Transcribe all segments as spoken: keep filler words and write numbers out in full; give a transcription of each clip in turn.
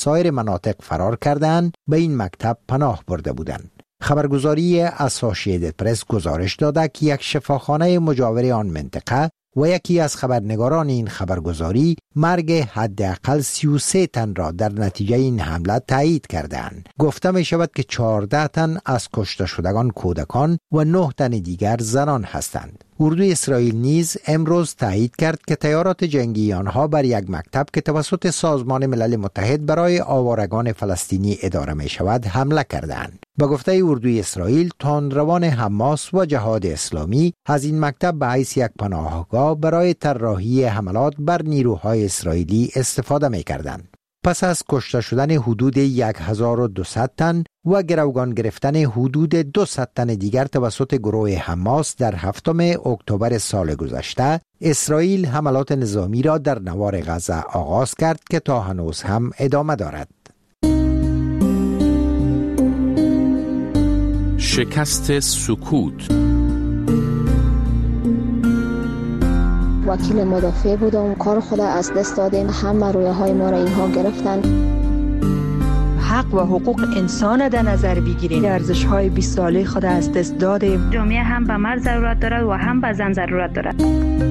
سایر مناطق فرار کردند به این مکتب پناه برده بودند. خبرگزاری اسوسییتد پرس گزارش داده که یک شفاخانه مجاور آن منطقه و یکی از خبرنگاران این خبرگزاری مرگ حداقل سی و سه تن را در نتیجه این حمله تایید کردند. گفته می شود که چهارده تن از کشته شدگان کودکان و نه تن دیگر زنان هستند. اردوی اسرائیل نیز امروز تایید کرد که طیارات جنگی آنها بر یک مکتب که توسط سازمان ملل متحد برای آوارگان فلسطینی اداره می شود حمله کردند. به گفته اردوی اسرائیل، تندروان حماس و جهاد اسلامی از این مکتب به حیث یک پناهگاه برای طراحی حملات بر نیروهای اسرائیلی استفاده می کردند. پس از کشته شدن حدود هزار و دویست تن و گروگان گرفتن حدود دویست تن دیگر توسط گروه حماس در هفتم اکتبر سال گذشته، اسرائیل حملات نظامی را در نوار غزه آغاز کرد که تا هنوز هم ادامه دارد. شکست سکوت. وکیل مدافع بودم، کار خود از دست دادیم، همه رویه های ما را اینها گرفتن. حق و حقوق انسان در نظر بگیریم، ارزش های بیست ساله خود از دست دادیم. جامعه هم به مرد ضرورت دارد و هم به زن ضرورت دارد.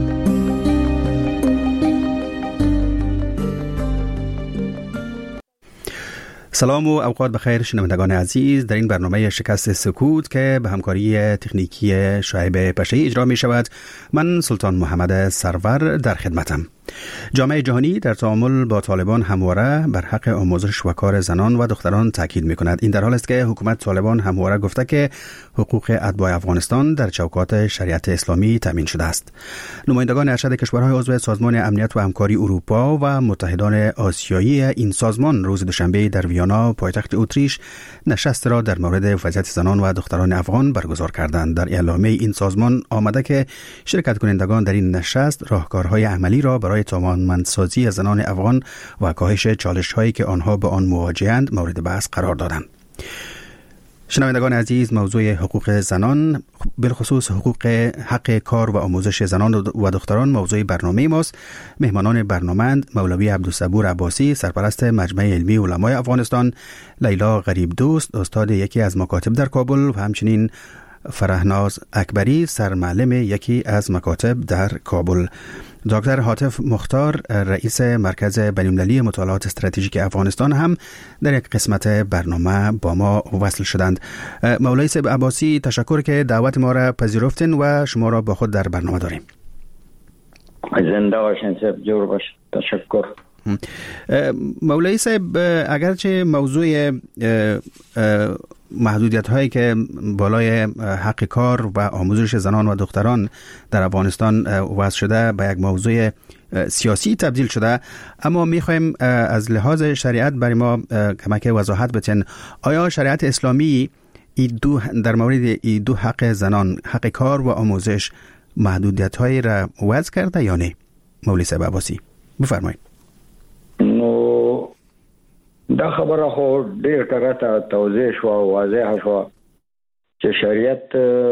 سلام و اوقات بخیر شنوندگان عزیز. در این برنامه شکست سکوت که به همکاری تکنیکی شعیب پشه‌ای اجرا می شود، من سلطان محمد سرور در خدمتم. جامعه جهانی در تعامل با طالبان همواره بر حق آموزش و کار زنان و دختران تاکید می کند. این در حال است که حکومت طالبان همواره گفته که حقوق اتباع افغانستان در چوکات شریعت اسلامی تامین شده است. نمایندگان ارشد کشورهای عضو سازمان امنیت و همکاری اروپا و متحدان آسیایی این سازمان روز دوشنبه در ویانا پایتخت اتریش نشست را در مورد وضعیت زنان و دختران افغان برگزار کردند. در اعلامیه این سازمان آمده که شرکت کنندگان در این نشست راهکارهای عملی را برای توانمندسازی زنان افغان و کاهش چالش‌هایی که آنها به آن مواجه‌اند مورد بحث قرار دادند. شنوندگان عزیز، موضوع حقوق زنان، بالخصوص حقوق حق کار و آموزش زنان و دختران موضوع برنامه ماست. مهمانان برنامه مولوی عبدالصبور عباسی، سرپرست مجمع علمی علمای افغانستان، لیلا غریب دوست، استاد یکی از مکاتب در کابل و همچنین فرهناز اکبری، سرمعلم یکی از مکاتب در کابل. دکتر حاتف مختار، رئیس مرکز بین‌المللی مطالعات استراتژیک افغانستان، هم در یک قسمت برنامه با ما وصل شدند. مولوی صاحب عباسی، تشکر که دعوت ما را پذیرفتین و شما را با خود در برنامه داریم. زنده باشین صاحب، جور باش. تشکر. مولوی صاحب، اگرچه موضوع محدودیت هایی که بالای حق کار و آموزش زنان و دختران در افغانستان وضع شده به یک موضوع سیاسی تبدیل شده، اما میخوایم از لحاظ شریعت برای ما کمک وضاحت بتین. آیا شریعت اسلامی ای دو در مورد ای دو حق زنان، حق کار و آموزش، محدودیت هایی را وضع کرده یا نه؟ مولوی صاحب عباسی بفرمایید. نو دا خبره خو ډیر طرفه توضیح شو او واضح شو چې شریعت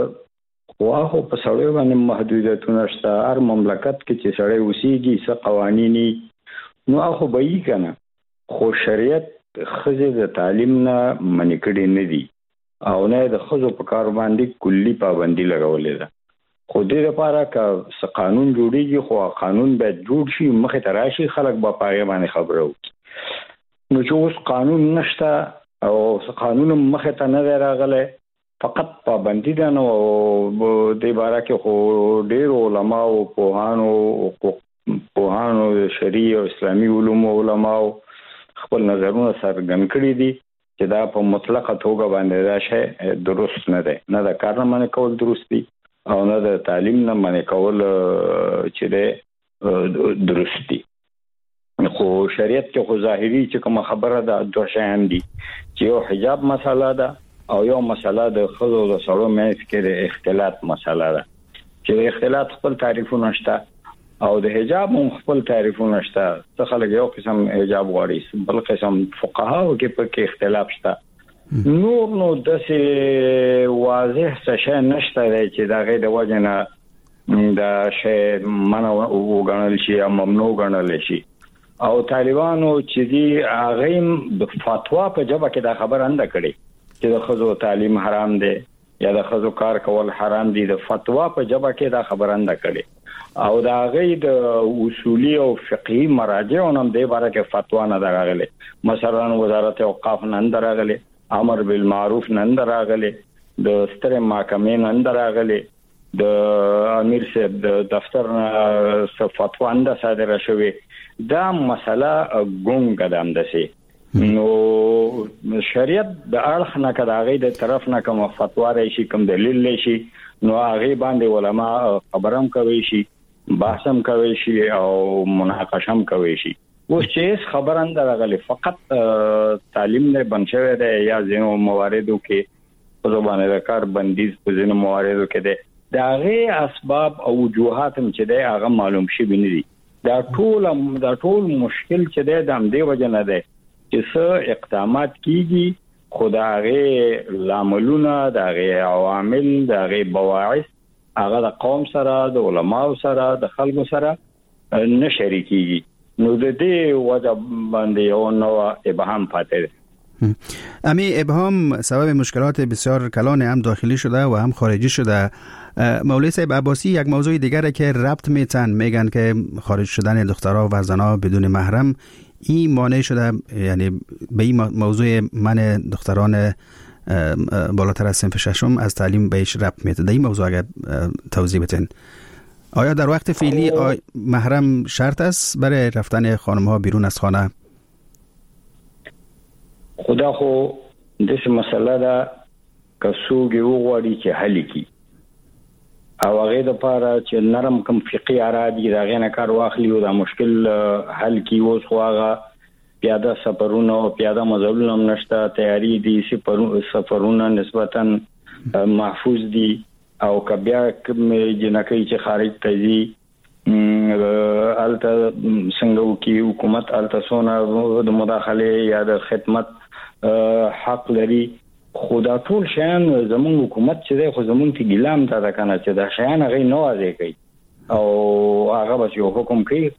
خو خو په سړیو باندې محدودیتونه شته. هر مملکت کې چې سړی اوسېږي څه قوانینی نو هغه به یې کنه، خو شریعت ښځې د تعلیم نه منع کړي نه دي او نه د ښځو په کار باندې کلی پابندي لګولې ده. خو دې لپاره که څه قانون جوړیږي خو قانون باید جوړ شي، مخې ته راشي، خلک به په هغې باندې خبره وکړي. نو چې اوس قانون نشته او قانون مخې ته نه دی راغلی، فقط پابندي ده. نو دې باره کې خو ډېر علماو پوهانو پوهانو شرعي او اسلامي علومو علماو خپل نظرونه څرګند کړي دي چې دا په مطلقه توګه باندې دا شی درست نه دی، نه د کار نه منع کول درست دي او نه د تعلیم نه منع کول چې دی درست دي. خو شریعت کې خو ظاهري چې کوم خبره ده دوه شیان دي چې یو حجاب مسله ده او یو مسله د ښځو د سړو منځ کې د اختلاط مسله ده چې د اختلاط خپل تعریفونه شته او د حجاب هم خپل تعریفونه شته. څه خلک یو قسم حجاب غواړي، بل قسم فقهاو کې په کې اختلاف شته. نور نو داسې واضح څه شی نشته دی چې د هغې د وجې نه دا شی منع وګڼل شي یا ممنوع ګڼلی شي. او طالبانو چې دی هغه د فتوا په جبه کې دا خبر انده کړي چې د خزو تعلیم حرام دی یا د خزو کار کول حرام دي. د فتوا په جبه کې دا خبر انده کړي او دا غي د اصولي او فقهي مراجعونو هم د باره کې فتوا نه دراغله. مثلا وزارت اوقاف نه دراغله، امر بالمعروف نه دراغله، د ستر محکمې نه دراغله، د امیر صاحب د دفتر نه فتوا نه صادره شوې. دا مسله ګونګه ده اندسي. نو شریعت د اړخ نه کداغي د طرف نه کوم فتوا راشي، کوم دلیل لشي، نو هغه باندې علما خبرم کوي شي، بحثم کوي شي او مناقشم کوي شي. اوس چې خبر اندر غلي فقط تعلیم نه بنشوي ده یا زینو مواردو کې په زبانه د کار بندیز په زینو مواردو کې ده. دا غي اسباب او وجوهات چې ده هغه معلوم شي بنري. دا ټول دا ټول مشکل چې ده د همدې وجه نه ده چې څه اقدامات کیږي، خدای لاملونه دغه عوامل دغه بواعث هغه د قوم سره د علماو سره د خلکو سره نه شریکيږي. نو د دې وجه باندې یو نوع ابهام پاتې ده. امی ابهام سبب مشکلات بسیار کلان هم داخلی شده و هم خارجی شده. مولوی صاحب عباسی یک موضوع دیگره که ربط میتن، میگن که خارج شدن دخترها و زنها بدون محرم این مانع شده، یعنی به این موضوع من دختران بالاتر از صنف ششم از تعلیم بهش ربط میده. این موضوع اگر توضیح بدین. آیا در وقت فعلی محرم شرط است برای رفتن خانم ها بیرون از خانه؟ خدا خو دغه مسله دا کسوګي وغوړي چې حل کی او هغه د پاره چې نرم کم فقہی ارادي راغې نه کار واخلي او دا مشکل حل کی. اوس خو هغه پیاده سفرونه او پیاده مزلونه نشته، تیاری دي، سفرونه نسبتا محفوظ دي او کبیا کوم جنکې چې خارج ته ځي الته څنګه وکي حکومت الته سونه د مداخله یا د خدمت حق لري. خدا ټول شان زمون حکومت چې د خو زمون ته ګلام تا کنه چې دا شان غي نوازه کوي او هغه به یو حکم کوي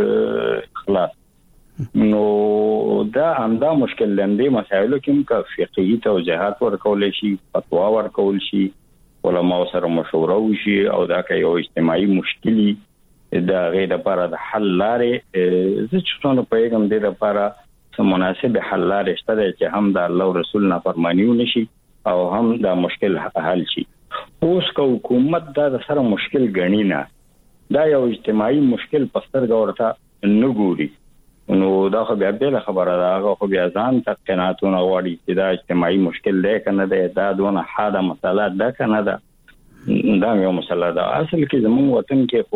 خلاص. نو دا همدا مشکل لندې مسایلو کې کا فقهي توجیهات ورکول شي، فتوا ورکول شي، علماء سره مشوره وشي او دا کوي یو اجتماعي مشکلی دا غیر لپاره د حل لارې زه چې څنګه پیغام دې لپاره مناسب حل لارې شته چې هم د الله رسول نه فرمانیو نشي او هم دا مشکل حل شي. اوس کو حکومت دا سره مشکل غنی نه، دا یو اجتماعي مشکل پستر ورته نه ګوري. نو دا خو بیا بل خبره ده، هغه خو بیا ځان ته قناعتونه وړي چې دا اجتماعي مشکل دی کنه ده، دا دونه حاده مسله ده کنه ده. دا یو مسله ده. اصل کې زموږ وطن کې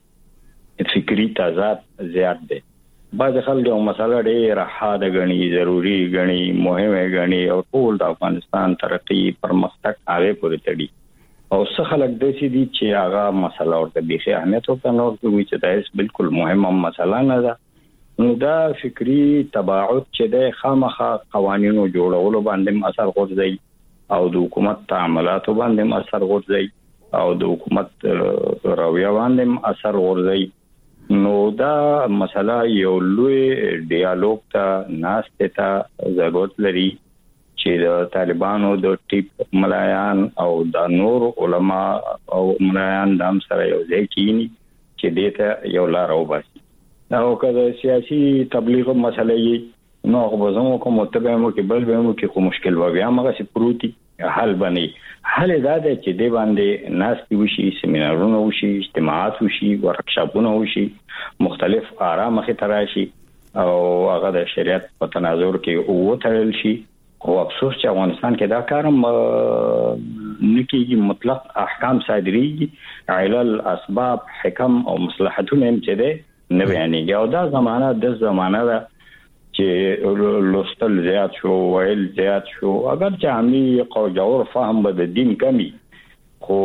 خو فکری تضاد زیات دی. بعض خلک یو مسله ډېره حاده غني، ضروری غني، مهمه غني او ټول د افغانستان ترقی پرمختګ هغه پورې تړي او څه خلک داسې دي چې هغه مسله ورته بيخي اهمیت ورته نه ورکوي چې دا هیڅ بالکل مهمه مسله نه ده. نو دا فکری تباعد چې د خامخا قوانینو جوړولو باندې اثر غورځي او د حکومت تعاملاتو باندې اثر غورځي او د حکومت رویه باندې اثر غورځي. نو دا مسله یو لوی ډیالوګ ته ناشته ته ضرورت لري چې د طالبانو د ټیپ ملایان او د نور علما او ملایان د سره یو ځای کینی چې دته یو لار وباسي. دا وکړه سیاسي تبلیغ مسله یې نو خو زموږ کوم متبعمو کې بل به مو کې کوم مشکل و بیا موږ سي پروتي حل بني. حل دا دی چې دی باندې ناس وشي، سیمینارونه وشي، اجتماعات وشي، ورکشاپونه وشي، مختلف آرا مخې تراشي او هغه د شریعت په تناظر کې وتړل شي. خو افسوس چې افغانستان کې دا کارم نکېږي، مطلق احکام صادرېږي، علل، اسباب، حکم او مصلحتونه هم چې دی نه بیانېږي. او دا زمانہ د زمانہ ده چې لوستل زیات شو، ویل زیات شو. اگر چې عامي قوجور فهم به د دین کمی، خو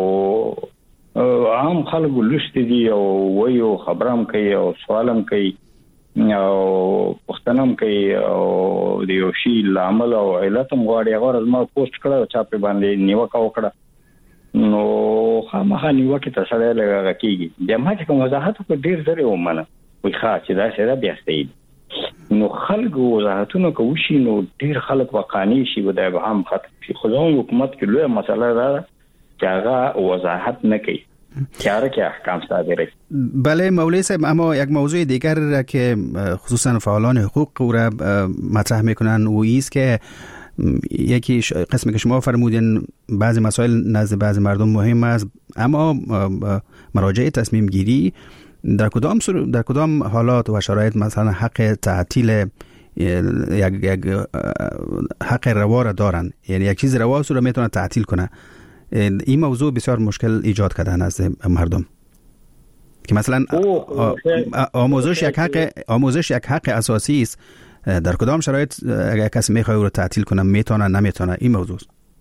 عام خلک لست دي او وایو خبرم کوي او سوالم کوي او پښتنم کوي او د یو شی لامل او علت مغواړي. هغه ورځ ما پوسټ کړو چې په باندې نیوکه وکړه، نو خامخا نیوکه ته سره لګا کیږي. د ما چې کوم وضاحت په ډیر ډیر ومنه وي خاص دا سره بیا ستید نو خلک وضاحتونه کوي نو ډیر خلک وقانی شي و دا به هم ختم شي. خو زموږ حکومت کې لوی مسله ده چې هغه وضاحت نه کوي چاره که احکام صادره. بله مولوی صاحب، اما یک موضوع دیگر را که خصوصا فعالان حقوق را مطرح میکنن و ایست که یکی قسمی که شما فرمودین بعضی مسائل نزد بعضی مردم مهم است، اما مراجع تصمیم گیری در کدام در کدام حالات و شرایط مثلا حق تعطیل یک یک حق روا را دارن، یعنی یک چیز روا رو میتونه تعطیل کنه. این موضوع بسیار مشکل ایجاد کرده نزد مردم که مثلا آموزش یک حق آموزش یک حق اساسی است. در کدام شرایط اگر کسی میخواد او رو تعطیل کنه میتونه نمیتونه؟ این موضوع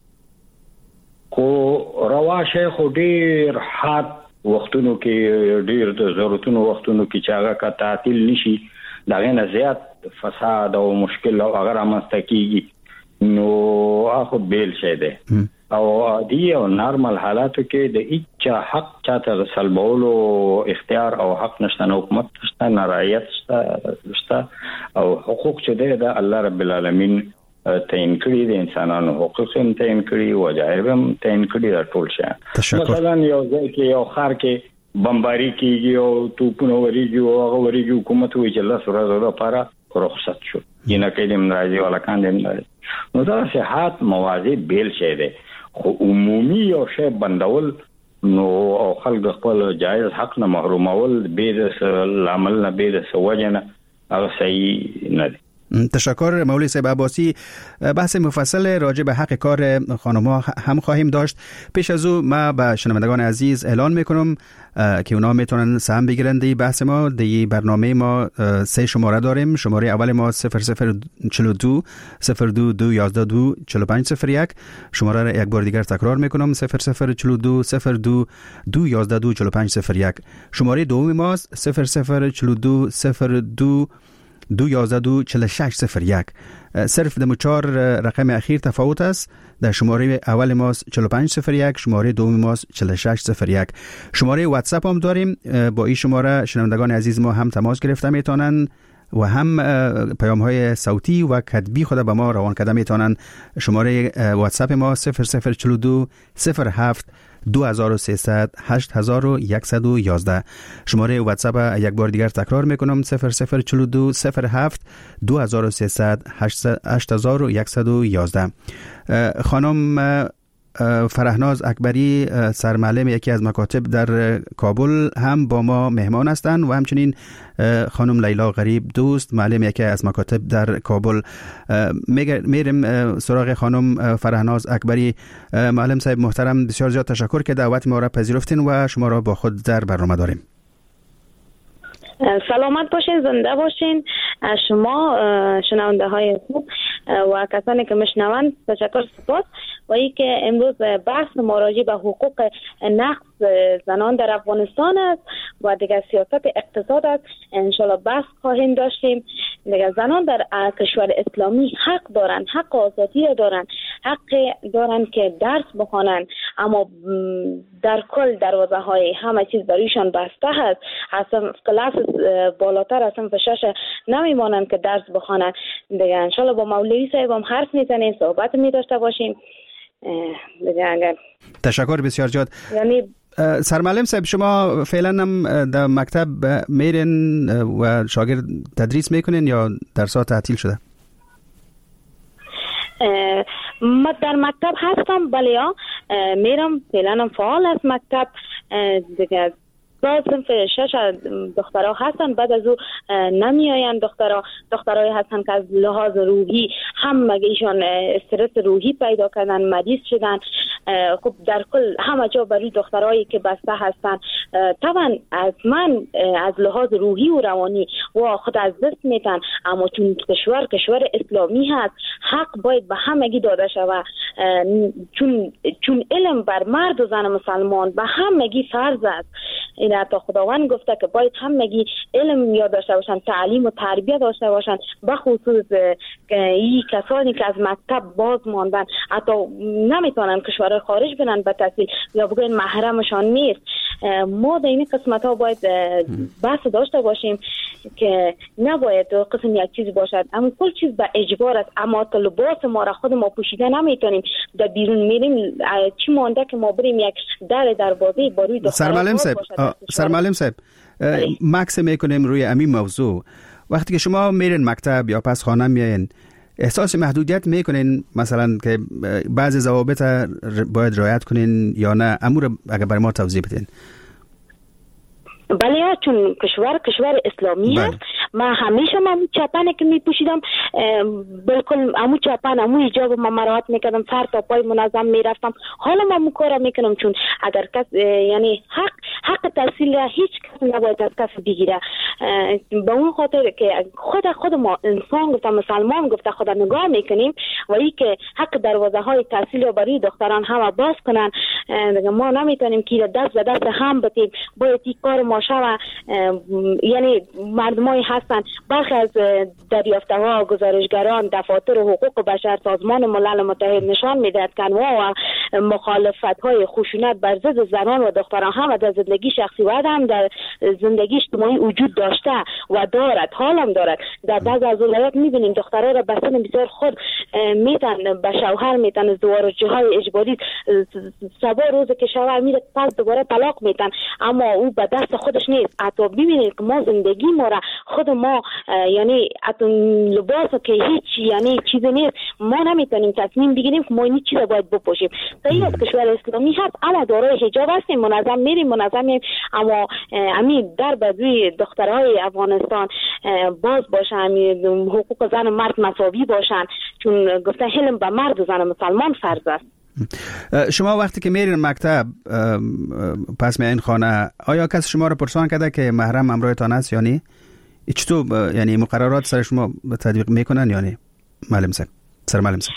کو رواشه خو ډیر حد وختونو کې ډیر د ضرورتونو وختونو کې چې هغه کا تعطیل نشي دغه نه زیات فساد او مشکل او هغه رامنځته کیږي نو هغه بیل شه ده او عادي او نارمل حالاتو کې د هیڅ حق چاته سلبولو اختیار او حق نشته، حکومت نشته، نارایت نشته او حقوق چې ده د الله رب العالمین تعین کړی د انسانانو حقوق هم تعین کړی او وجایب هم تعین کړی د ټول شي. مثلا یو ځای کې یو خار کې بمباری کیږي او توپونه وريږي او هغه وريږي حکومت وی چې الله سره زړه لپاره رخصت شو ینه کې دیم راځي ولا کاندې نه نو دا صحت موازی بیل شه ده. خو عمومي یو شی بندول نو او خلک خپل جایز حق نه محرومول به د عمل نه به د سوجنه هغه صحیح نه ده. تشکر مولوی صاحب عباسی. بحث مفصل راجع به حق کار خانم‌ها هم خواهیم داشت. پیش از او ما به شنوندگان عزیز اعلان میکنم که اونا میتونن سهم بگیرن دی بحث ما. دی برنامه ما سه شماره داریم. شماره اول ما صفر صفر چهل و دو صفر دو دو یازده دو چهل و پنج صفر یک. شماره را یک بار دیگر تکرار میکنم صفر صفر چهل و دو صفر دو دو یازده دو چهل و پنج صفر یک. شماره دوم ما صفر صفر چهل و دو صفر دو دو یازده دو چهل و شش صفر یک. صرف دمو چهار رقم اخیر تفاوت است. در شماره اول ماست چهل و پنج صفر یک، شماره دوم ماست چهل و شش صفر یک. شماره واتساپ هم داریم. با این شماره شنوندگان عزیز ما هم تماس گرفته میتونن و هم پیام های صوتی و کتبی خود به ما روان کرده میتونن. شماره واتساپ ما صفر صفر چهل و دو صفر هفت دو هزار و سیصد هشت هزار و صد و یازده. شماره واتساپ یک بار دیگر تکرار میکنم صفر صفر چهل و دو صفر هفت دو هزار و سیصد هشت هزار و صد و یازده. خانم فرهناز اکبری سرمعلم یکی از مکاتب در کابل هم با ما مهمان هستند و همچنین خانم لیلا غریب دوست معلم یکی از مکاتب در کابل. میریم سراغ خانم فرهناز اکبری. معلم صاحب محترم، بسیار زیاد تشکر که دعوت ما را پذیرفتین و شما را با خود در برنامه داریم. سلامت باشین، زنده باشین. شما شنونده های خوب و کسانی که میشنوند تشکر سپاس. و ای که امروز بحث ما راجع به حقوق نقض زنان در افغانستان است و دیگر سیاست اقتصاد است. انشالله بحث خواهیم داشتیم. دیگر زنان در کشور اسلامی حق دارن، حق آزادی دارن، حق دارن که درس بخوانن، اما در کل دروازه های همه چیز برایشان بسته هست. اصلا کلاس بالاتر اصلا فشش نمیمانند که درس بخوانن. دیگر انشالله با مولوی صاحب هم حرف میزنیم، صحبت می داشته باشیم. اگر تشکر بسیار زیاد. یعنی سرمعلم صاحب، شما فعلا هم در مکتب میرین و شاگرد تدریس میکنین یا درس‌ها تعطیل شده؟ ما در مکتب هستم، بله ها میرم، فعلا هم فعال است مکتب. دیگه بعض صنف شش دخترها هستن، بعد از او نمی آین دخترها. دخترهایی هستن که از لحاظ روحی هم مگه ایشان استرس روحی پیدا کردن، مریض شدن. خب در کل همه جا برای دخترهایی که بسته هستن طبعا از من از لحاظ روحی و روانی و خود از دست میتن، اما چون کشور کشور اسلامی هست حق باید به همگی داده شود. چون چون علم بر مرد و زن مسلمان به همگی فرض است. این حتی خداوند گفته که باید همگی علم یاد داشته باشن، تعلیم و تربیت داشته باشن، به خصوص این کسانی که از مکتب باز ماندن، حتی نمیتونن کشور خارج برن به تحصیل یا بگوین محرمشان نیست. ما در این قسمت ها باید بحث داشته باشیم که نباید قسم یک چیز باشد، اما کل چیز به اجبار است. اما تا لباس ما را خود ما پوشیده نمیتونیم، در بیرون میریم چی مانده که ما بریم یک در دروازه با روی دخترها سرمعلم صاحب سرمعلم صاحب مکس میکنیم روی همین موضوع. وقتی که شما میرین مکتب یا پس خانه میاین، احساس محدودیت میکنین مثلا که بعضی ضوابط باید رعایت کنین یا نه؟ امور اگر برای ما توضیح بدین. بله، چون کشور کشور اسلامی است. من همیشه من چپنه که می پوشیدم بالکل امو چپن امو حجاب ما مراعات میکردم، سر تا پای منظم میرفتم. حالا من کارا میکنم چون اگر کس یعنی حق حق تحصیل هیچ کس نباید از کس بگیره. به اون خاطر که خود خود ما انسان گفته مسلمان گفته خدا نگاه میکنیم و ای که حق دروازه های تحصیل برای دختران هم باز کنن، ما نمیتونیم که دست به دست هم بدیم. باید این کار ما شوه. یعنی مردمای هستن برخی از دریافته ها گزارشگران دفاتر حقوق بشر سازمان ملل متحد نشان میدهد که انواع و مخالفت های خشونت بر ضد زنان و دختران هم در زندگی شخصی و هم در زندگی اجتماعی وجود داشته و دارد، حالم دارد. در بعض از ولایات میبینیم دخترها را به سن بسیار خود میتن به شوهر میتن، ازدواج های اجباری سبا روز که شوهر میره پس دوباره طلاق میتن، اما او به دست خودش نیست. حتی ببینید که ما زندگی ما را خود ما یعنی حتی لباس که هیچ یعنی چیزی نیست، ما نمیتونیم تصمیم بگیریم که ما این چیز را باید بپوشیم. تا این از کشور اسلامی هست اما دارای حجاب هستیم، منظم میریم منظم میریم، اما همین در بدوی دخترهای افغانستان باز باشن، حقوق زن و مرد مساوی باشن، چون گفته علم به مرد و زن مسلمان فرض است. شما وقتی که میرین مکتب پس میاین خانه، آیا کس شما رو پرسان کرده که محرم همراهتان است یا نه؟ چطور یعنی مقررات سر شما تطبیق میکنن یا نه؟ معلم صاحب سر معلم صاحب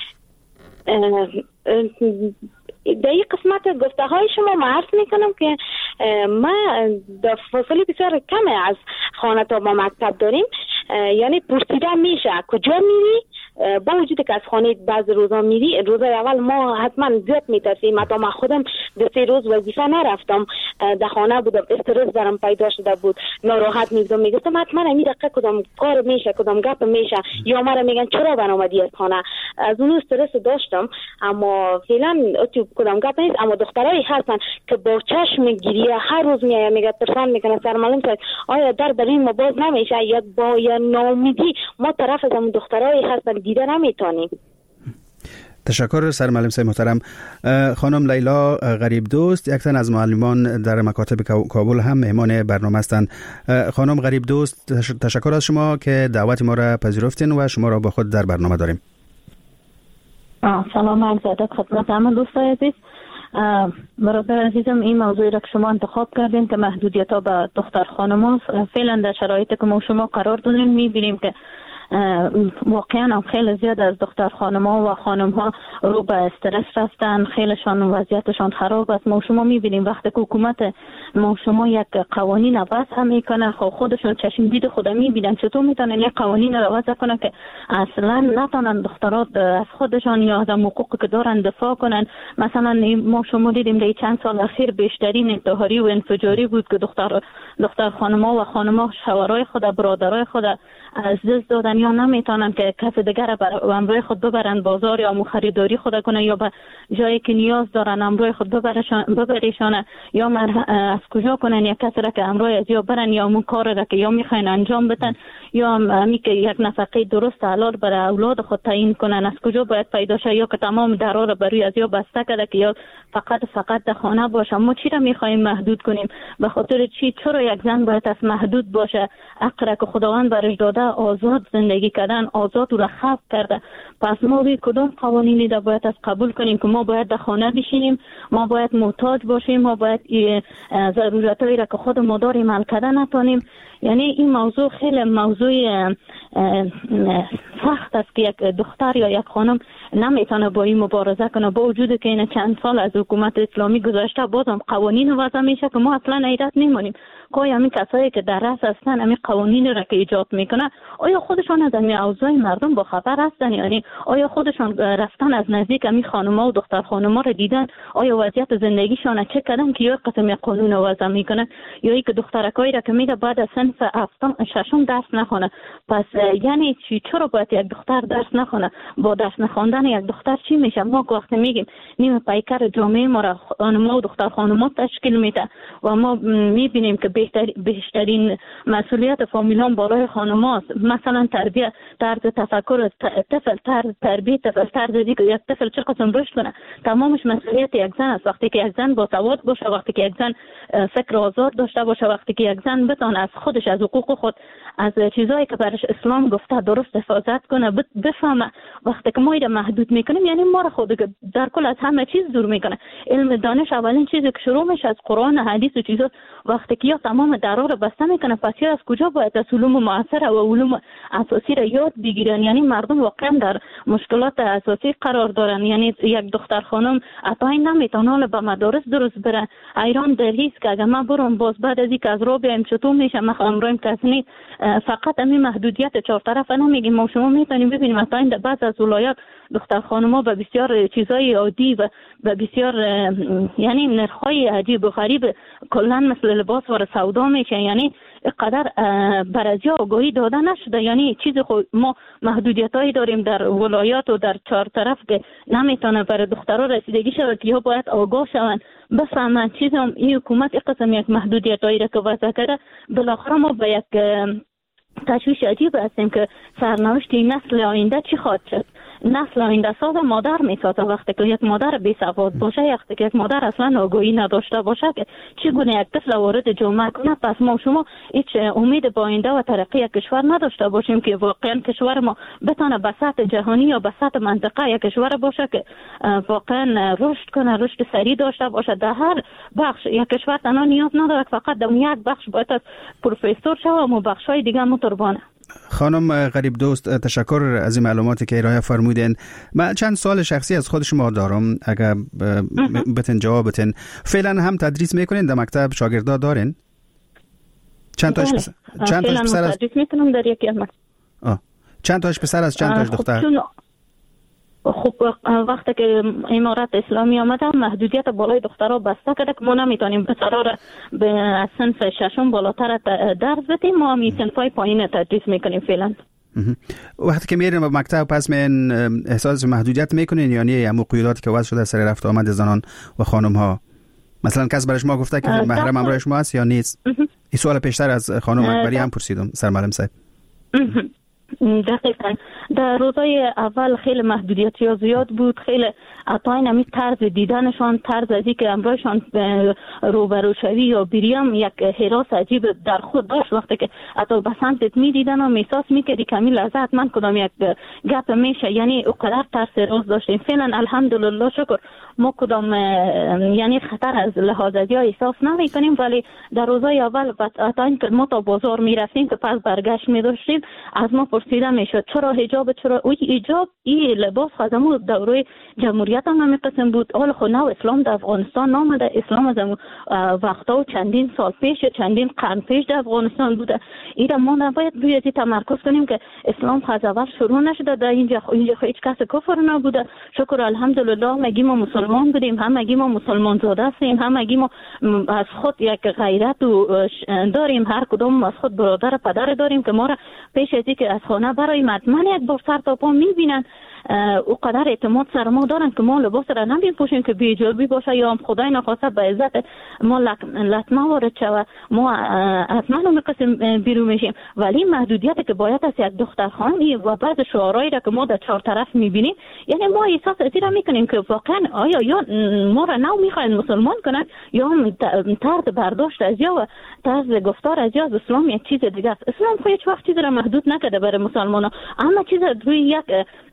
در این قسمت گفته های شما ما عرض میکنم که ما در فاصله بسیار کم از خانه تا ما مکتب داریم، یعنی پرسیده میشه کجا میری، با وجود که از خانه بعض روزا میری. روز اول ما حتما زیاد میترسیم، حتی من خودم دو سه روز وظیفه نرفتم، در خانه بودم، استرس برام پیدا شده بود، ناراحت میگم میگفتم حتما این دقیقه کدام کار میشه کدام گپ میشه، یا مرا میگن چرا برآمدی از خانه. از اون استرس داشتم، اما فعلا تو کدام گپ نیست. اما دخترایی هستن که با چشم گریه هر روز میاد میگه پرسان میکنه سرمعلم صاحب آیا در برای ما باز نمیشه، یا با یا ناامیدی ما طرف از اون دخترایی هستن دیده نمیتونیم. تشکر سرمعلم صاحب محترم. خانم لیلا غریب دوست، یک تن از معلمان در مکاتب کابل هم مهمان برنامه هستند. خانم غریب دوست، تشکر از شما که دعوت ما را پذیرفتین و شما را با خود در برنامه داریم. سلام عرض ادب خدمت همه دوستان عزیز. برادر عزیزم، این موضوعی را که شما انتخاب کردین که محدودیت ها به دختر خانم ها، فعلا در شرایطی که ما شما قرار دادیم میبینیم که واقعا هم خیلی زیاد از دختر خانم ها و خانم ها رو به استرس رفتن، خیلیشان وضعیتشان خراب است. ما شما میبینیم وقتی که حکومت ما شما یک قوانین وضع هم میکنه، خب خودشون چشم دید خود میبینن چطور میتونن یک قوانین رو وضع کنه که اصلا نتونن دخترات از خودشان یا از حقوقی که دارن دفاع کنن. مثلا ما شما دیدیم در چند سال اخیر بیشترین انتحاری و انفجاری بود که دختر دختر خانم ها و خانم ها شوهرای خود برادرای خود از دست دادن، یا نمیتونن که کس دیگر بر امروی خود ببرن بازار یا خریداری خود کنه، یا به جایی که نیاز دارن امروی خود ببرشان ببریشان، یا از کجا کنن یک کس را که امروی از یا برن یا اون کار را که یا میخواین انجام بدن، یا همی که یک نفقه درست حلال برای اولاد خود تعیین کنن از کجا باید پیدا شه، یا که تمام درا را برای از یا بسته کرده که یا فقط فقط در خانه باشه. ما چی را میخوایم محدود کنیم؟ به خاطر چی؟ چرا یک زن باید از محدود باشه؟ حق را که خداوند برش داده آزاد زندگی کردن، آزاد را خلق کرده. پس ما روی کدام قوانینی را باید از قبول کنیم که ما باید در خانه بشینیم، ما باید محتاج باشیم، ما باید ضرورتایی را که خود ما داریم حل کردن نتونیم؟ یعنی این موضوع خیلی موضوع سخت است که یک دختر یا یک خانم نمیتونه با این مبارزه کنه، با وجود که این چند سال از حکومت اسلامی گذشته بازم قوانین وضع میشه که ما اصلا حیرت نمی‌مانیم که همین کسایی که در رأس هستن همین قوانین را که ایجاد میکنه آیا خودشان از همین اوضاع مردم با خبر هستن؟ یعنی آیا خودشان رفتن از نزدیک همین خانم‌ها و دختر خانم‌ها را دیدن؟ آیا وضعیت زندگیشان چه کردن که یا قسم یک قانون وضع میکنه یا ای که دخترکایی را که میده بعد از صنف هفتم ششم درس نخونه؟ پس یعنی چی چرا باید یک دختر درس نخونه؟ با درس نخوندن یک دختر چی میشه؟ ما وقتی میگیم نیم پیکر جامعه ما را خانم‌ها و دختر خانم‌ها تشکیل میده و ما میبینیم که بهتر بیشترین مسئولیت فامیلان بالای خانم‌هاست. مثلا تربیت، طرز تفکر طفل، طرز تربیت طفل، طرز دیگه یک طفل چه قسم رشد کنه تمامش مسئولیت یک زن است. وقتی که یک زن با سواد باشه، وقتی که یک زن فکر آزاد داشته باشه، وقتی که یک زن بتونه از خودش، از حقوق خود، از چیزایی که برش اسلام گفته درست حفاظت کنه، بفهمه. وقتی که ما اینا محدود میکنیم یعنی ما را خود در کل از همه چیز دور میکنه. علم دانش اولین چیزی که شروع میشه از قرآن، حدیث و چیزا. وقتی که یا تمام درا رو بسته میکنه، پس یا از کجا باید از علوم معاصر و علوم اساسی را یاد بگیرن؟ یعنی مردم واقعا در مشکلات اساسی قرار دارن. یعنی یک دختر خانم اتا این نمیتونه به مدارس درست بره. ایران در هیست که اگر ما برم باز بعد از اینکه از رو بیایم چطور میشه؟ ما امروز کسنی فقط همین محدودیت چهار طرفه نمیگیم. ما شما میتونیم ببینیم اتا این بعض از ولایات دختر خانم‌ها به بسیار چیزای عادی و به بسیار یعنی نرخ‌های عجیب و غریب کلا مثل لباس و سودا میشه. یعنی قدر برازیا آگاهی داده نشده. یعنی چیز خود ما محدودیتایی داریم در ولایات و در چهار طرف که نمیتونه برای دخترها رسیدگی شود که ها باید آگاه شوند، بفهمن چیزم این حکومت این قسم یک محدودیتایی را که وضع کرده. بالاخره ما به یک تشویش عجیب هستیم که سرنوشت نسل آینده چی خواهد شد. نسل آینده ساز مادر میسازه. وقتی که یک مادر بی سواد باشه، وقتی که یک مادر اصلا آگاهی نداشته باشه که چگونه یک طفل وارد جامعه کنه، پس ما شما هیچ امید با آینده و ترقی یک کشور نداشته باشیم که واقعا کشور ما بتونه به سطح جهانی یا به سطح منطقه یک کشور باشه که واقعا رشد کنه، رشد سریع داشته باشه. در هر بخش یک کشور تنها نیاز نداره فقط در یک بخش باید از پروفسور شه و بخش‌های دیگه متربانه. خانم غریب دوست، تشکر از این معلوماتی که ارائه فرمودین. من چند سوال شخصی از خود شما دارم، اگر بتن جواب بتن. فعلا هم تدریس میکنین در مکتب؟ شاگردا دارین؟ چند تاش پسر؟ چند تاش پسر از تدریس میکنم در یکی از مکتب. آه. چند تاش پسر از چند تاش دختر؟ خب وقتی که امارت اسلامی آمده محدودیت بالای دخترها بسته کرده که ما نمیتونیم پسرها را به از صنف ششم بالاتر درس بدیم. ما می صنفای پایین تدریس میکنیم فعلا. وقتی که میرین به مکتب پس من احساس محدودیت میکنین؟ یعنی همون قیوداتی که وضع شده سر رفت آمد زنان و خانم ها، مثلا کس برای شما گفته که محرم همراه شما هست یا نیست؟ این سوال پیشتر از خانم اکبری هم پرسیدم سرمعلم صاحب. دقیقاً در روزای اول خیلی محدودیت‌ها زیاد بود. خیلی عطاین همین طرز دیدنشان، طرز ازی که امرایشان روبرو شوی یا بریم یک حراس عجیب در خود داشت. وقتی که حتی به سمتت میدیدن و میساس میکردی کمی لحظت من کدام یک گپ میشه، یعنی اقدر ترس روز داشتیم. فعلا الحمدلله شکر ما کدام یعنی خطر از لحاظ ازی احساس نمی کنیم، ولی در روزای اول عطاین که ما تا بازار میرفتیم که پس برگشت میداشتیم از ما پرسیده میشد چرا حجاب، چرا اوی حجاب این لباس خدمو دوره جمهوریت هم همین قسم بود. حال خود نو اسلام در افغانستان نامده. اسلام از وقتا و چندین سال پیش چندین قرن پیش در افغانستان بوده. ایرا ما نباید روی تمرکز کنیم که اسلام از اول شروع نشده در اینجا. اینجا هیچ کس کفر نبوده. شکر الحمدلله مگی ما مسلمان بودیم، هم مگی ما مسلمان زاده هستیم، هم مگی ما از خود یک غیرت داریم، هر کدوم از خود برادر پدر داریم که ما را پیش از اینکه از خانه برای مدمن یک بار سر تا پا میبینن. او قدر اعتماد سر ما دارن که ما لباس را نمیپوشیم که بی‌جربی باشه یا هم خدای نخواسته به عزت ما لطمه وارد شود، ما از منو میقسم بیرون میشیم. ولی محدودیتی که باید از یک دختر خانمی و بعض شعارهایی را که ما در چهار طرف میبینیم، یعنی ما احساس ازی را میکنیم که واقعا آیا یا ما را نو میخواین مسلمان کنن یا هم طرز برداشت از یا و طرز گفتار از یا از اسلام یک چیز دیگه است. اسلام خود هیچ وقت چیز را محدود نکرده برای مسلمانان، اما چیز روی یک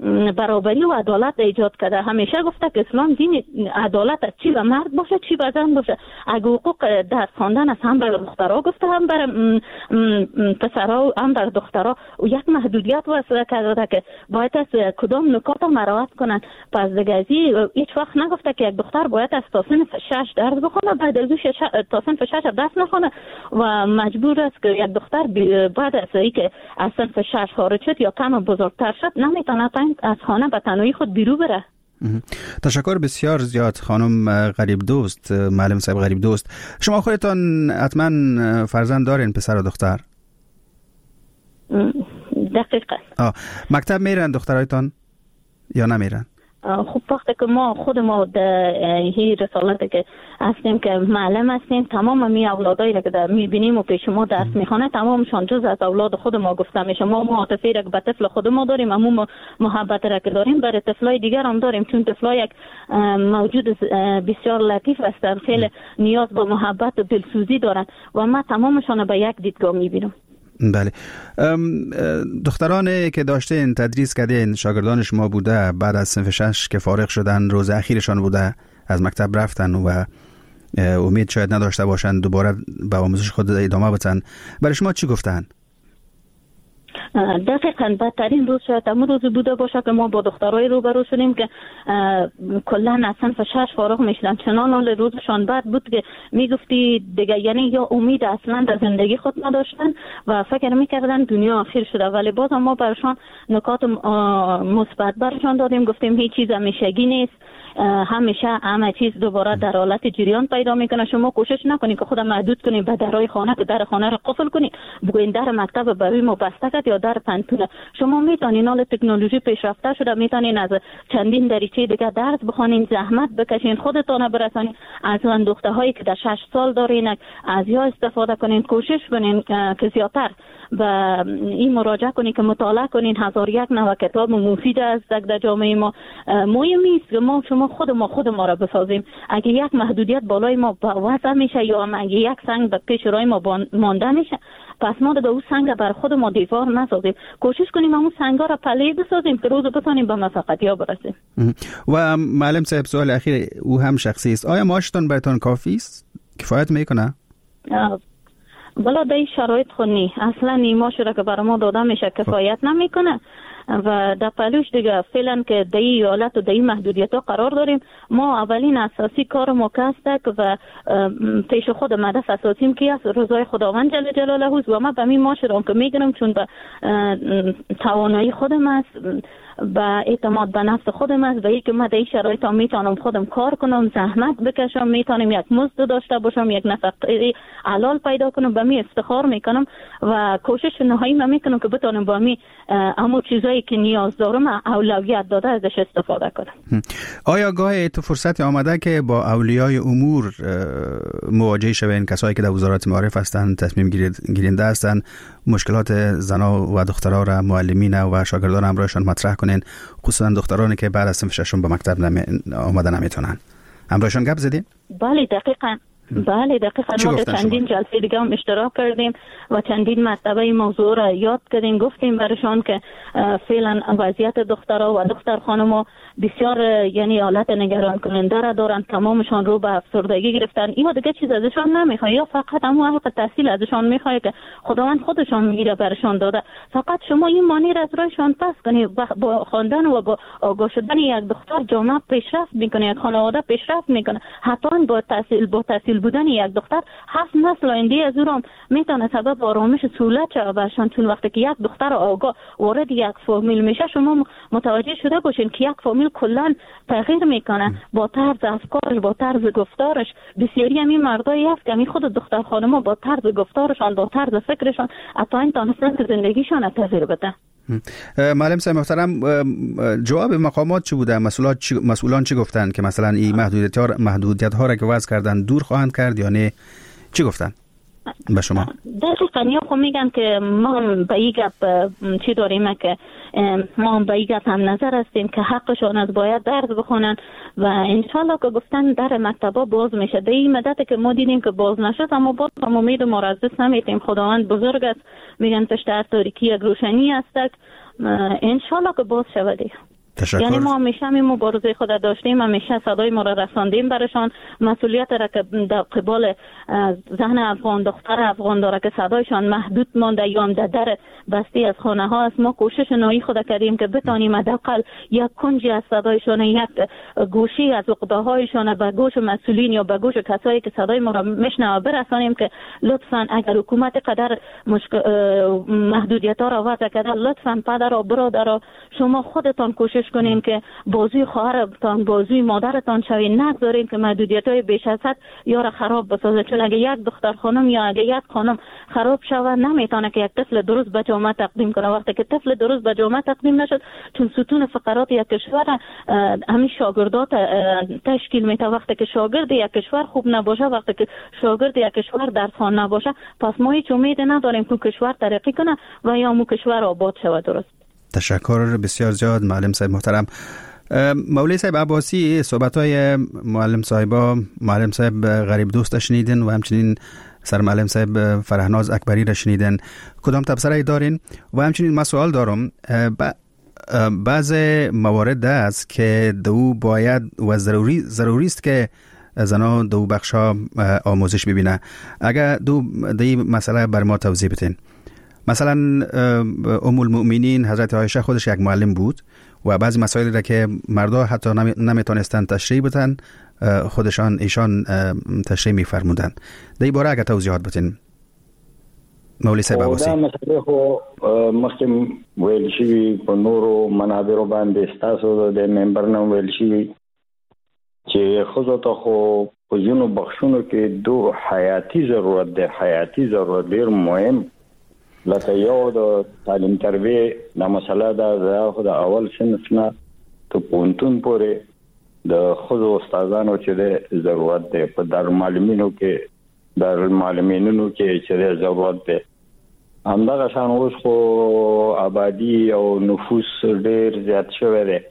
برابری و عدالت ایجاد کرده. همیشه گفته که اسلام دین عدالت است، چی به مرد باشه چی به زن باشه. اگه حقوق درس خواندن است هم بر دخترها گفته هم بر پسرها و هم بر دخترها و یک محدودیت وضع کرده که باید از کدام نکات مراعات کنن. پس دیگه ازی هیچ وقت نگفته که یک دختر باید از تا صنف شش درس بخونه، بعد از تا صنف شش درس نخونه و مجبور است که یک دختر بعد از اینکه از صنف شش خارج شد یا کم بزرگتر شد نمیتونه از خانه به تنهایی خود بیرون بره. تشکر بسیار زیاد خانم غریب دوست، معلم صاحب غریب دوست. شما خودتان حتما فرزند دارین، پسر و دختر؟ دقیقا. آه. مکتب میرن دخترایتان یا نمیرن؟ خب وقتی که ما خود ما در این رسالت که هستیم که معلم هستیم، تمام می اولادایی که در میبینیم و پیش ما درس میخونه تمامشان جز از اولاد خود ما گفته میشه. ما معاطفه را که به طفل خود ما داریم، اما محبت را که داریم برای طفلای دیگر هم داریم، چون طفلا یک موجود بسیار لطیف هستند، خیلی نیاز به محبت و دلسوزی دارند و ما تمامشان به یک دیدگاه میبینیم. بله. دخترانی که داشتین تدریس کردین شاگردان شما بوده، بعد از صنف شش که فارغ شدن روز اخیرشان بوده، از مکتب رفتن و امید شاید نداشته باشن دوباره به آموزش خود ادامه بدن، برای شما چی گفتن؟ دقیقاً بدترین روز شاید همون روز بوده باشه که ما با دخترای روبرو شدیم که کلا از صنف شش فارغ میشدن. چنان حال روزشان بد بود که میگفتی دیگه، یعنی یا امید اصلا در زندگی خود نداشتن و فکر میکردن دنیا آخر شده، ولی باز ما برشان نکات مثبت برشان دادیم، گفتیم هیچ چیز همیشگی نیست، همیشه همه چیز دوباره در حالت جریان پیدا میکنه. شما کوشش نکنید که خود محدود کنید به درهای خانه که در خانه رو قفل کنید، بگوین در مکتب برای ما بسته کرد یا در پنتونه. شما میتونین، حال تکنولوژی پیشرفته شده، میتونین از چندین دریچه دیگه درس بخونین، زحمت بکشین، خودتون برسانین. از اون دخترهایی که در شش سال دارین از یا استفاده کنین، کوشش کنین که زیادتر و این مراجعه کنین که مطالعه کنین. هزار یک نوع کتاب مفید است در جامعه ما. مهم نیست که ما شما خود ما خود ما را بسازیم. اگه یک محدودیت بالای ما وضع میشه یا اگه یک سنگ به پیش روی ما مانده میشه، پس ما به اون سنگ بر خود ما دیوار نسازیم، کوشش کنیم اون سنگا را پله بسازیم که روز بتونیم به موفقیت برسیم. و معلم صاحب سوال اخیر او هم شخصی است، آیا معاشتون براتون کافی است؟ کفایت میکنه؟ بلا در این شرایط خونی اصلا نیماش را که برای ما داده میشه کفایت نمیکنه و در پلوش دیگه فعلا که در این حالت و در این محدودیت ها قرار داریم. ما اولین اساسی کار ما کسته و پیش خود هدف اساسیم که است رضای خداوند جل جلاله است و ما به می معاشرم که میگنم چون به توانایی خودم است، به اعتماد به نفس خودم است و یک ما در این شرایط ها میتونم خودم کار کنم، زحمت بکشم، میتونم یک مزد داشته باشم، یک نفقه حلال پیدا کنم، به می افتخار میکنم و کوشش نهایی ما میکنم که بتونم با می اما چیزایی که نیاز دارم اولویت داده ازش استفاده کنم. آیا گاهی تو فرصت آمده که با اولیای امور مواجه شوین، کسایی که در وزارت معارف هستند، تصمیم گیرنده هستند، مشکلات زنا و دخترها را معلمین و شاگردان همراهشان مطرح کنین، خصوصا دخترانی که بعد از صنف ششم به مکتب نمی... آمده نمیتونن؟ همراهشان گپ زدین؟ بله دقیقاً. بله دقیقاً. ما در چندین جلسه دیگه هم اشتراک کردیم و چندین مرتبه این موضوع را یاد کردیم، گفتیم برشان که فعلا وضعیت دخترها و دختر خانم‌ها بسیار یعنی حالت نگران کننده را دارن، تمامشان رو به افسردگی گرفتن. این دیگه چیز ازشان نمیخواد، یا فقط همون حق تحصیل ازشان میخواد که خداوند خودشان میگیره برشان داده. فقط شما این مانی را از رویشان پس کنید، با خواندن و با آگاه شدن یک دختر جامعه پیشرفت میکنه، یک خانواده پیشرفت میکنه. حتی با تحصیل با تحصیل بودن یک دختر هفت نسل آینده از اون میتونه سبب آرامش سهولت شود برشان، چون وقتی که یک دختر آگاه وارد یک فامیل میشه شما متوجه شده باشین که یک فامیل کلا تغییر میکنه با طرز افکارش، با طرز گفتارش. بسیاری همین مردایی هست که همین خود دختر خانم‌ها با طرز گفتارشان، با طرز فکرشان حتی این تانستن که زندگیشان تغییر بده. معلم صاحب محترم، جواب مقامات چی بوده؟ مسئولات چی، مسئولان چی گفتن که مثلا این محدودیت ها محدودیت ها را که وضع کردن دور خواهند کرد یا نه؟ چی گفتن به شما؟ دقیقاً یا خب میگن که ما به این گپ چی داریم که ما به این گپ هم نظر هستیم که حقشون از باید درس بخونن و انشالله که گفتن در مکتبا باز میشه. در این مدت که ما دیدیم که باز نشد اما باز هم امید ما را از دست نمیدیم. خداوند بزرگ است، میگن پشت هر تاریکی یک روشنی است، انشالله که باز شود. یعنی ما همیشه همین مبارزه خود داشتیم، همیشه صدای ما را رساندیم برشان. مسئولیت را که در قبال ذهن افغان دختر افغان داره که صدایشان محدود مانده یا هم در در بستی از خانه ها است. ما کوشش نهایی خود کردیم که بتانیم حداقل یک کنجی از صدایشان، یک گوشی از عقده‌هایشان به گوش مسئولین یا به گوش کسایی که صدای ما را میشنوه برسانیم که لطفاً اگر حکومت قدر مشک... محدودیت ها را وضع کرده، لطفاً پدر و برادر شما خودتان کوشش کنین که بازوی خواهرتان بازوی مادرتان شوین، نگذارین که محدودیت های بیش از حد یا را خراب بسازه. چون اگه یک دختر خانم یا اگه یک خانم خراب شود نمیتونه که یک طفل درست به جامعه تقدیم کنه. وقتی که طفل درست به جامعه تقدیم نشد، چون ستون فقرات یک کشور همین شاگردات تشکیل میده. وقتی که شاگرد یک کشور خوب نباشه، وقتی که شاگرد یک کشور درسخوان نباشه، پس ما هیچ امید نداریم که کشور ترقی کنه و یا مو کشور آباد شود. درست. تشکر بسیار زیاد معلم صاحب محترم. مولوی صاحب عباسی، صحبت‌های معلم صاحبا، معلم صاحب غریب دوست شنیدن و همچنین سر معلم صاحب فرهناز اکبری را شنیدن. کدام تبصره دارین؟ و همچنین من سوال دارم، بعض موارد است که دو باید و ضروری ضروری است که زنا دو بخشا آموزش ببینه. اگر دو دی مسئله بر ما توضیح بدین. مثلا ام المؤمنین حضرت عایشه خودش یک معلم بود و بعضی مسائلی را که مردا حتی نمیتونستن تشریح بدن خودشان ایشان تشریح میفرمودن. در این باره اگه توضیحات بدین مولوی صاحب عباسی. دا مسئله خو مخکې ویل شوي په نورو منابرو باندې ستاسو د ممبر نه ویل شوي چې ښځو ته خو په ځینو بخښونو کې دو حیاتي ضرورت دی، حیاتي ضرورت ډېر مهم. لکه یو د تعلیم تربیه دا مسله ده، خو د اول صنف نه ته پوهنتون پورې د ښځو استادانو چې د ضرورت دی. په دارالمعلمینو کې دارالمعلمینونو کې چې د ضرورت دی. همدغه شان اوس خو آبادی او نفوس ډېر زیات شوی دی.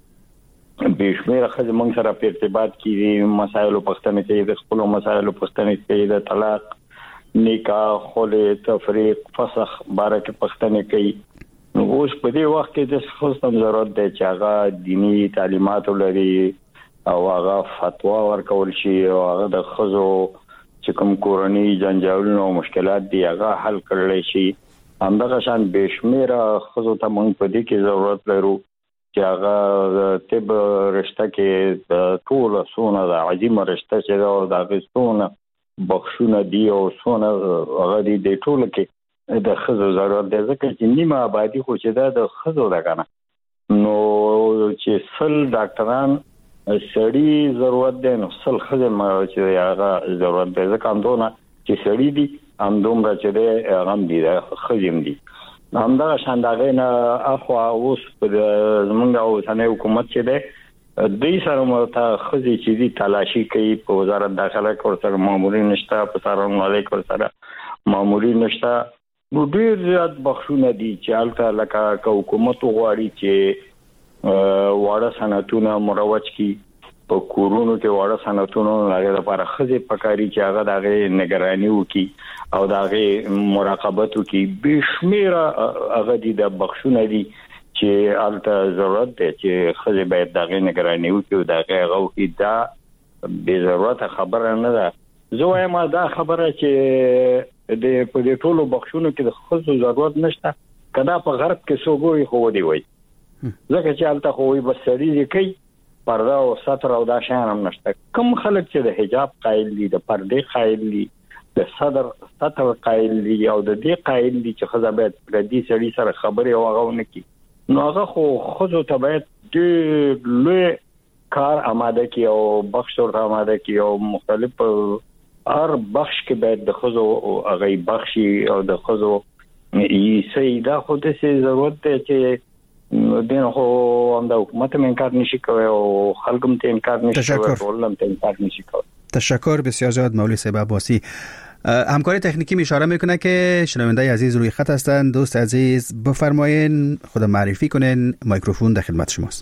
بې شمېره ښځې موږ سره په ارتباط کې دي، مسایلو پوښتنې کوي، د خپلو مسایلو پوښتنې کوي، د طلاق، نکاح، خلع، تفریق، فسخ باره کې پوښتنې کوي. نو اوس په دې وخت کې د ښځو ته ضرورت دی چې هغه دیني تعلیمات ولري او هغه فتوا ورکول شي او هغه د ښځو چې کوم کورني جنجالونه او مشکلات دي هغه حل کړل شي. همدغه شان بې شمېره ښځو ته موږ په دې کې ضرورت لرو چې هغه طب رشته کې د ټوله څونه د عظیمه رشته چې ده د هغې څونه بخښونه دي او څونه هغه دي د ټوله کې د ښځو ضرورت دی. ځکه چې نیمه آبادي خو چې ده د ښځو ده که نه، نو چې سل ډاکټران سړي ضرورت دی نو سل ښځې چې هغه ضرورت دی. ځکه همدونه چې سړي دي همدومره چې دی هغه هم دي ښځې هم دي. همدغه شان د هغې نه اخوا اوس په زمونږ اوسنی حکومت چې دی دوی سره ورته ښځې چې دي تلاشي کوي. په وزارت داخله کې ورسره مامورین نشته، په څارنوالۍ کې ورسره مامورین نشته. نو ډېر زیات بخښونه دي چې هلته لکه که حکومت وغواړي چې واړه صنعتونه مروج کړي، په کورونو کې واړه صنعتونه هغې دپاره ښځې پکاري چې هغه د هغې نګراني وکړي او د هغې مراقبت وکړي. بې شمېره هغه دي د بخښونه دي چې هلته ضرورت دی چې ښځې باید د هغې نګراني وکړي او د هغې هغه وکړي. دا بې ضرورته خبره نه ده. زه وایم دا خبره چې د په دې ټولو بخښونو کې د ښځو ضرورت نشته. که دا په غرب کې څوک وایي خو ودې وایي، ځکه چې هلته خو وایي بس سړي دې کوي، پرده او ستر او دا شیان هم نشته. کوم خلک چې د حجاب قایل دي، د پردې قایل دي، د صدر ستر قایل دي او د دې قایل دي چې ښځه باید پردي سړي سره خبرې او هغه ونه کړي، نو هغه خو ښځو ته باید ډېر لوی کار آماده کړي او بخش ورته آماده کړي او مختلف هر بخش کې باید د ښځو هغه بخشي او د ښځو یې دا خو داسې ضرورت دی چې دین خو هم د حکومت هم انکار نشي کوي او خلک هم ته انکار نشي کوي، ټول هم ته انکار نشي کوي. تشکر بسیار زیاد مولوی صاحب عباسی. همکاری تکنیکی می اشاره میکنه که شنونده عزیز روی خط هستند. دوست عزیز بفرمایین، خود معرفی کنین، میکروفون در خدمت شماست.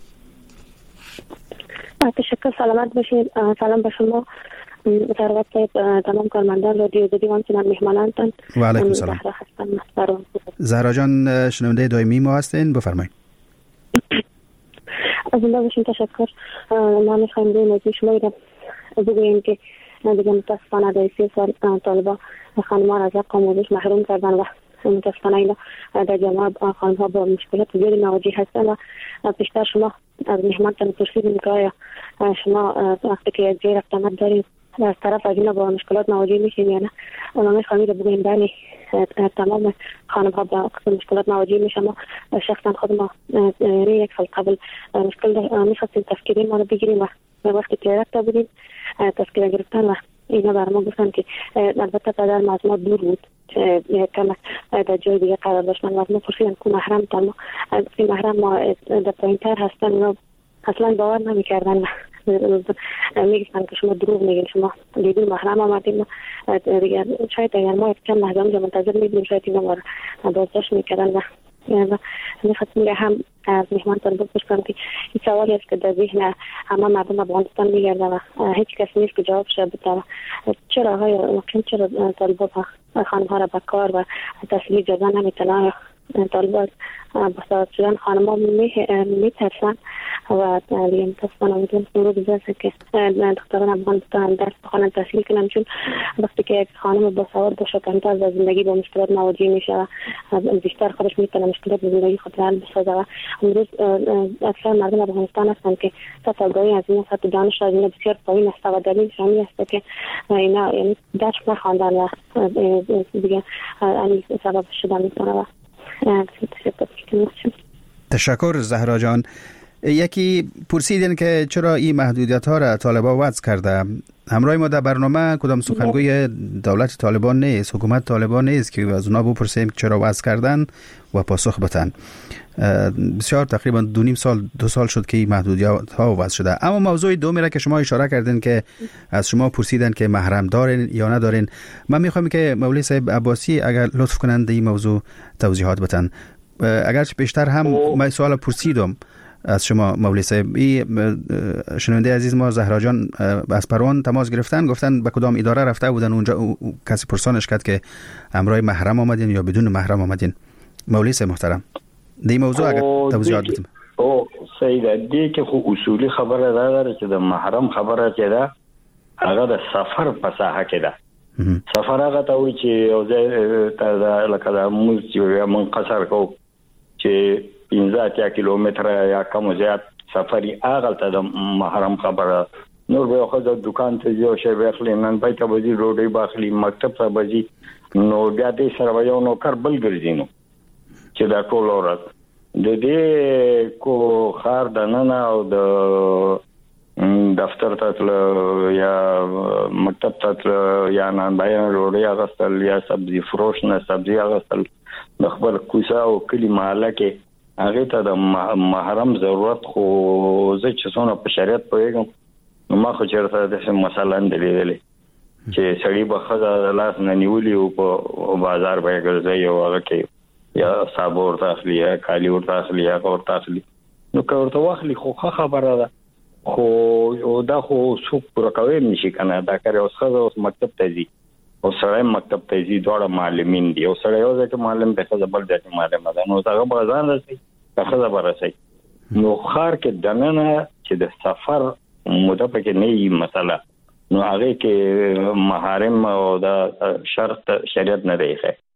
تشکر، سلامت باشید. سلام به شما ثروت صاحب، تمام کارمندان رادیو دیوان که مهمانانتان. و علیکم السلام. زهرا جان شنونده دائمی ما هستین، بفرمایید. از این باشین تشکر. ما میخوایم روی موضوع شما رو بگوییم که دیگه متاسفانه در سی سال طالبا خانم‌ها را از حق آموزش محروم کردن و متاسفانه اینا در جامعه خانم‌ها با مشکلات زیادی مواجه هستند و بیشتر شما از مهمانتان پرسیدین که آیا شما وقتی که یک جای رفتنت دارین از طرف از اینا با مشکلات مواجه میشین یا نه؟ اونا میخوایم رو بگویم بله تمام خانم‌ها با مشکلات مواجه میشن. ما شخصا خود ما یک سال قبل مشکل میخواستیم تفکیری ما رو بگیریم و وقتی که رفته بودیم تذکره گرفتن و اینا بر ما گفتن که البته پدر ما از ما دور بود کم در جای دیگه قرار داشتن و از ما پرسیدن که محرم تا ما این محرم ما در پایین تر هستن اینا اصلا باور نمی کردن میگفتن که شما دروغ میگین، شما دیدون محرم آمدیم دیگر شاید اگر ما کم لحظه همجا منتظر میدیم شاید اینا ما رو بازداشت میکردن و میخواستم هم از مهمانتان بپرسم که این سوالی است که در ذهن همه مردم افغانستان میگرده و هیچ کس نیست که جوابش بده. چرا های ممکن چرا طالبا خانم‌ها را به کار و تحصیلی اجازه نمیتونه؟ طالبا بسیار شدن خانم‌ها میترسن و دیگه متاسفانه میدونم رو بزرسه که دختران افغانستان درس بخوانن تحصیل کنن، چون وقتی که یک خانم با سواد باشه کمتر از زندگی با مشکلات مواجه میشه و بیشتر خودش میتونه مشکلات زندگی خود حل بسازه. و امروز اکثر مردم افغانستان هستن که سطح آگاهی از اینا، سطح دانش از اینا بسیار پایین است و دلیلش همین است که اینا یعنی درس نخواندن و دیگه همین سبب شدن میتونه. و تشکر زهرا جان. یکی پرسیدین که چرا این محدودیت ها را طالبان وضع کرده. همراه ما در برنامه کدام سخنگوی دولت طالبان نیست، حکومت طالبان نیست که از اونا بپرسیم چرا وضع کردن و پاسخ بدن. بسیار تقریبا دو نیم سال دو سال شد که این محدودیت ها وضع شده. اما موضوع دومی را که شما اشاره کردین که از شما پرسیدن که محرم دارین یا ندارین، من میخوام که مولوی صاحب عباسی اگر لطف کنند این موضوع توضیحات بدن. اگرچه بیشتر هم من سوال پرسیدم از شما مولوی صاحب، شنونده عزیز ما زهرا جان از پروان تماس گرفتن، گفتن به کدام اداره رفته بودن اونجا کسی پرسانش کرد که همراه محرم آمدین یا بدون محرم آمدین. مولوی صاحب محترم دی موضوع اگر توضیحات بدیم. او سیده دی که خو اصولی خبره داره چې د محرم خبره چې ده هغه د سفر په ساحه کې ده. سفر هغه ته وایي چې یو ځای ته لکه د موږ یو منقصر کو چې پنځه اتیا کیلومتره یا کم زیات سفري هغه ته د محرم خبره. نور به خو د دکان ته یو شی واخلي، نن پای ته وځي روډي باخلي، مکتب ته وځي، نو بیا دې سره یو نو کار بل ګرځي نو چې دا ټول ورځ د دې کو خار د نن او د دفتر ته یا مکتب ته یا نن بیان روډي اغستل یا سبزی فروش نه سبزی اغستل د خپل کوڅه او کلی محله کې هغه ته د محرم ضرورت خو زه چې څونه په شریعت پوهیږم نو ما خو چېرته داسې مثلا لیدلې چې سړی به ښځه د لاس نه نیولي او په بازار به یې ګرځي او هغه کې یا صابون ورته اخلي یا کالي ورته اخلي یا ورته اخلي، نو که ورته واخلي خو ښه خبره ده، خو دا خو څوک پوره کولی نشي که نه. دا کار اوس ښځه اوس مکتب ته ځي او سړی مکتب ته ځي، دواړه معلمین دي، او سړی یو ځای کې معلم دی، ښځه بل ځای کې معلمه ده، نو هغه به ځان رسوي که ښځه به رسوي. نو ښار کې دننه چې د سفر موده پکې نه وي مسله، نو هغې کې محارم او دا شرط شریعت نه دی ښه.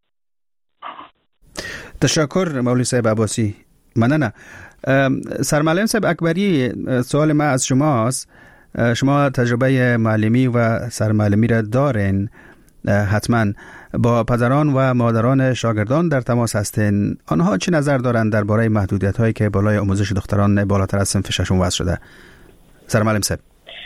تشکر مولوی صاحب عباسی. مننه. سرمعلم صاحب اکبری، سوال ما از شماست. شما تجربه معلمی و سرمعلمی را دارین، حتما با پدران و مادران شاگردان در تماس هستین. آنها چه نظر دارند درباره محدودیت هایی که بالای آموزش دختران بالاتر از صنف ششم وضع شده؟ سرمعلم صاحب.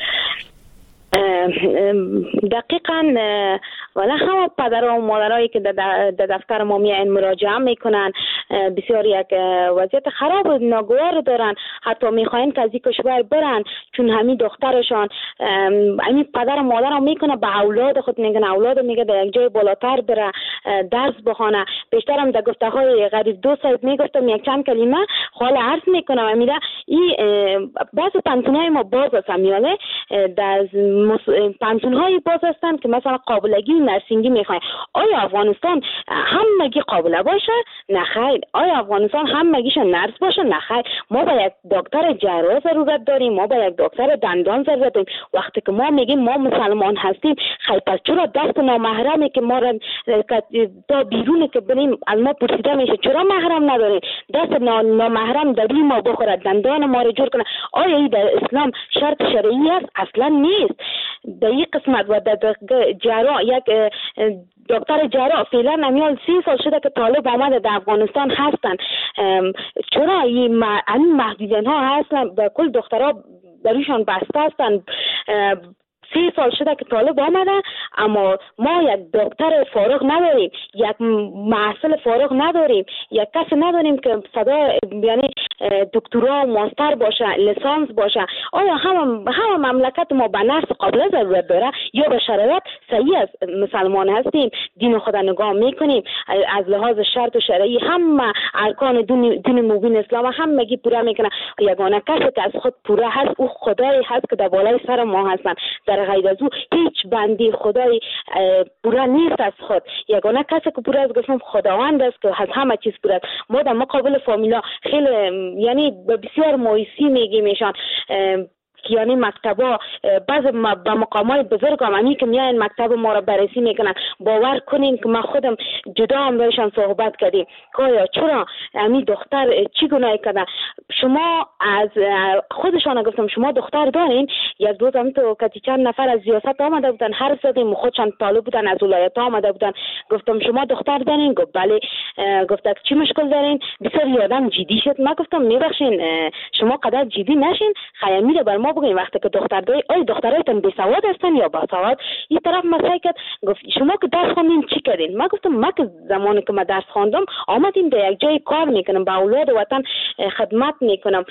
دقیقاً ولی همه پدر و مادرایی که در دفتر ما میان مراجعه میکنن بسیار یک وضعیت خراب و ناگوار دارن، حتی میخواین که از این کشور برن چون همین دخترشان همین پدر و مادر هم میکنه به اولاد خود میگن اولاد میگه در یک جای بالاتر بره درس بخونه. بیشترم در گفته های غریب دو سایت میگفتم یک چند کلمه حال عرض میکنم امیده این بعض تنتونه ما باز است امیاله در پانتون های باز هستند که مثلا قابلگی نرسینگی میخواین. آیا افغانستان همگی قابله باشه؟ نه خیر. آیا افغانستان همگیش نرس باشه؟ نه خیر. ما با یک دکتر جراح ضرورت داریم، ما با یک دکتر دندان ضرورت داریم. وقتی که ما میگیم ما مسلمان هستیم، خیر پس چرا دست نامحرمی که ما را تا بیرون که بریم از ما پرسیده میشه چرا محرم نداریم؟ دست نامحرم در ما بخوره، دندان ما رو جور کنه. آیا این در اسلام شرط شرعی است؟ اصلا نیست. در این قسمت و در جراح یک دکتر جراح فعلا نمیال سی سال شده که طالب آمده در افغانستان هستن. چرا این محدودیت ها هستن؟ به کل دخترها بروشان بسته هستن. سی سال شده که طالب آمده، اما ما یک دکتر فارغ نداریم، یک محصل فارغ نداریم، یک کسی نداریم که صدا یعنی دکترا ماستر باشه، لیسانس باشه. آیا هم هم مملکت ما به نفس قابل ضرورت داره یا به شرایط صحیح است؟ مسلمان هستیم، دین خدا نگاه میکنیم، از لحاظ شرط و شرعی هم ارکان دین دین مبین اسلام هم میگی پورا میکنه. یگانه کسی که از خود پورا هست او خدایی هست که در بالای سر ما هستن. در غیر از او هیچ بندی خدای پورا نیست از خود. یگانه کسی که پورا است گفتم خداوند است که از همه چیز پورا است. ما در مقابل فامیلا خیلی یعنی بسیار مایوسی میگیم ایشان یعنی مکتبا بعض با مقامات بزرگ همانی که میاین مکتب ما را بررسی میکنن، باور کنین که ما خودم جدا هم بهشان صحبت کردیم که آیا چرا امی دختر چی گناهی کرده؟ شما از خودشان گفتم شما دختر دارین؟ یک روز هم تو کتی چند نفر از ریاست آمده بودن، هر زدیم خودشان طالب بودن، از ولایت آمده بودن. گفتم شما دختر دارین؟ گفت بله. گفت چی مشکل دارین؟ بسیار آدم جدی شد. ما گفتم میبخشین شما قدر جدی نشین، خیلی میره بر ما بگین وقتی که دختر داری آیا دخترایتان بی سواد هستن یا با سواد؟ این طرف مسئله کرد گفت شما که درس خواندین چی کردین؟ ما گفتم ما که زمانی که ما درس خواندم آمدیم در یک جای کار میکنم، با اولاد وطن خدمت میکنم،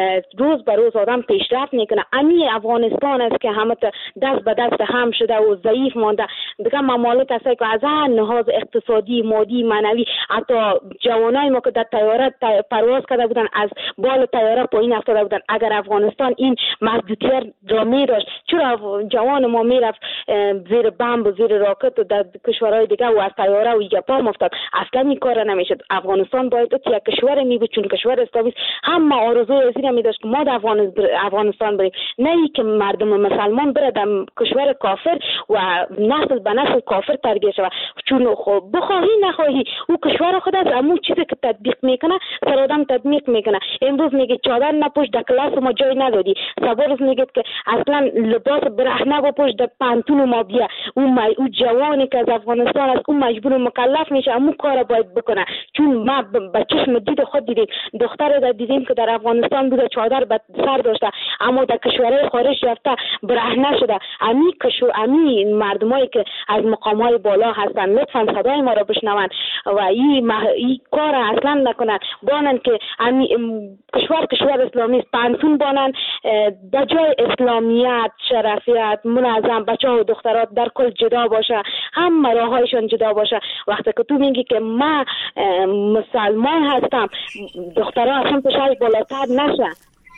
روز به روز آدم پیشرفت میکنه. امی افغانستان است که همه دست به دست هم شده و ضعیف مانده. دیگه ممالک است که از هر لحاظ اقتصادی، مادی، معنوی، حتی جوانای ما که در طیاره پرواز کرده بودن از بال طیاره پایین افتاده بودن. اگر افغانستان این محدودیت را می داشت چرا جوان ما می رفت زیر بمب و زیر راکت و در کشورهای دیگه و از طیاره و یپا مفتاد؟ اصلا این کار نمیشد. افغانستان باید یک کشور می بود چون کشور اسلامی هم آرزوی ازی می داشت که ما در افغانستان بریم، نه ای که مردم مسلمان بره در کشور کافر و نسل به نسل کافر تربیت شود. چون بخواهی نخواهی او کشور خود از همون چیزی که تطبیق میکنه سر آدم تطبیق میکنه. امروز میگه چادر نپوش در کلاس ما جای ندادی، سبارز میگه که اصلا لباس برهنه بپوش در پانتون ما بیا. اون او جوانی که از افغانستان از اون مجبور مکلف میشه همون کار باید بکنه. چون ما با چشم دید خود دیدیم دختر را دیدیم که در افغانستان بوده چادر به سر داشته اما در کشورهای خارج رفته برهنه شده. امی کشور امی مردمایی که از مقامات بالا هستن لطفا صدای ما را بشنون و این مح... این کار اصلا نکنن. بانن که امی کشور کشور اسلامی است، پانتون بانن در جای اسلامیت، شرفیت، منظم، بچه ها و دخترات در کل جدا باشه، هم راهایشان جدا باشه. وقتی که تو میگی که من مسلمان هستم دخترها اصلا پشای بالاتر نشه.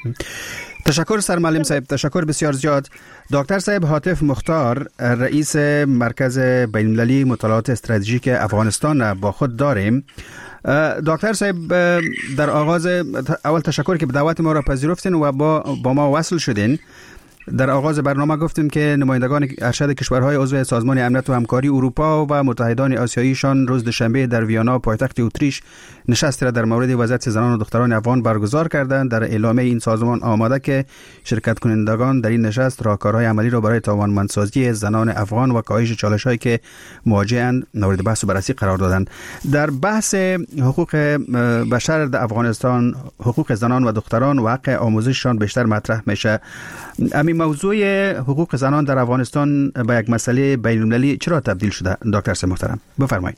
تشکر سرمعلم صاحب، تشکر بسیار زیاد. دکتر صاحب حاتف مختار رئیس مرکز بین‌المللی مطالعات استراتژیک افغانستان با خود داریم. دکتر صاحب در آغاز اول تشکر که به دعوت ما را پذیرفتین و با, با ما وصل شدین. در آغاز برنامه گفتیم که نمایندگان ارشد کشورهای عضو سازمان امنیت و همکاری اروپا و متحدان آسیاییشان روز دوشنبه در ویانا پایتخت اتریش نشستی را در مورد وضعیت زنان و دختران افغان برگزار کردند. در اعلامیه این سازمان آمده که شرکت کنندگان در این نشست راهکارهای عملی را برای توانمندسازی زنان افغان و کاهش چالش‌هایی که مواجه‌اند مورد بحث و بررسی قرار دادند. در بحث حقوق بشر در افغانستان حقوق زنان و دختران و حق آموزششان بیشتر مطرح میشه. همین موضوع حقوق زنان در افغانستان به یک مسئله بین‌المللی چرا تبدیل شده؟ دکتر صاحب محترم بفرمایید.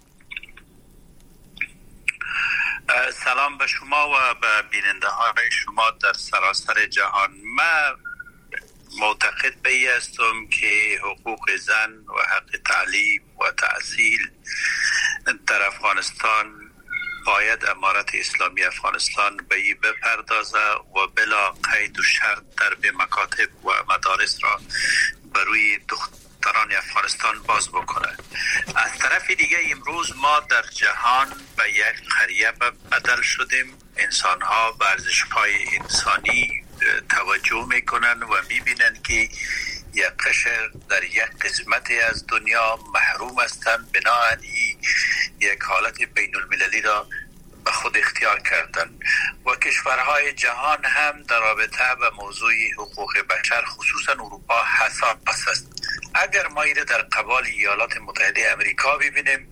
سلام به شما و به بیننده های شما در سراسر جهان. من معتقد به این هستم که حقوق زن و حق تعلیم و تحصیل در افغانستان باید امارت اسلامی افغانستان به این بپردازه و بلا قید و شرط در به مکاتب و مدارس را بروی دختران افغانستان باز بکنه. از طرف دیگه امروز ما در جهان به یک قریه بدل شدیم. انسان ها به ارزش های انسانی توجه میکنن و میبینن که یک قشر در یک قسمتی از دنیا محروم هستند، بنابراین یک حالت بین المللی را به خود اختیار کردن و کشورهای جهان هم در رابطه به موضوع حقوق بشر خصوصا اروپا حساس است. اگر ما ایره در قبال ایالات متحده امریکا ببینیم،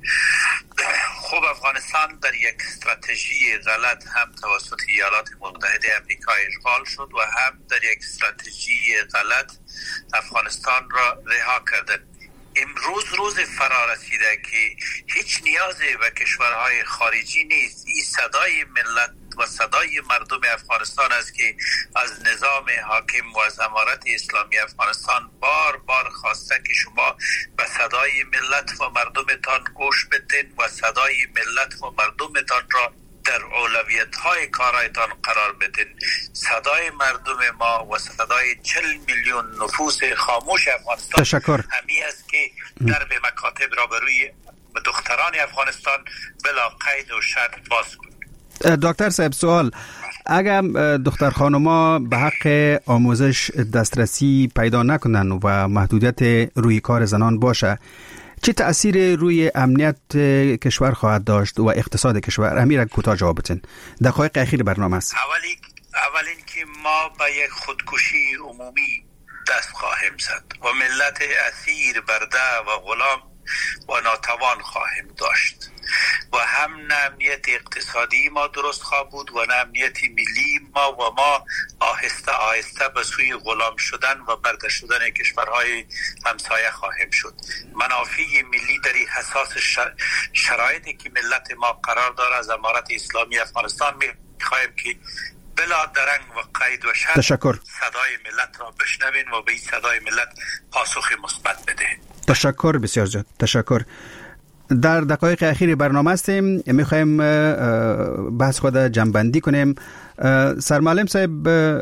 خب افغانستان در یک استراتژی غلط هم توسط ایالات متحده امریکا اشغال شد و هم در یک استراتژی غلط افغانستان را رها کردند. امروز روز فرا رسیده که هیچ نیازی به کشورهای خارجی نیست. این صدای ملت و صدای مردم افغانستان است که از نظام حاکم و از امارت اسلامی افغانستان بار بار خواسته که شما به صدای ملت و مردمتان گوش بدین و صدای ملت و مردمتان را در اولویت‌های کارایتان قرار بدین. صدای مردم ما و صدای چهل میلیون نفوس خاموش افغانستان تشکر. همی است که در به مکاتب را بروی دختران افغانستان بلا قید و شرط باز کنید. دکتر صاحب سوال، اگر دختر خانما به حق آموزش دسترسی پیدا نکنن و محدودیت روی کار زنان باشه، چه تأثیر روی امنیت کشور خواهد داشت و اقتصاد کشور؟ امیر کوتاه جواب بدین. دقایق اخیر برنامه است. اولی اولین که ما به یک خودکشی عمومی دست خواهیم زد و ملت اسیر برده و غلام و ناتوان خواهیم داشت و هم نه امنیت اقتصادی ما درست خواهد بود و نه امنیت ملی ما و ما آهسته آهسته به سوی غلام شدن و برده شدن کشورهای همسایه خواهیم شد. منافع ملی در این حساس شرایطی که ملت ما قرار داره از امارت اسلامی افغانستان می‌خواهیم که بلا درنگ و قید و شرط تشکر. صدای ملت را بشنوین و به این صدای ملت پاسخ مثبت بده. تشکر بسیار زیاد. تشکر. در دقایق اخیر برنامه هستیم، میخوایم بحث خود جنبندی کنیم. سرمعلم صاحب،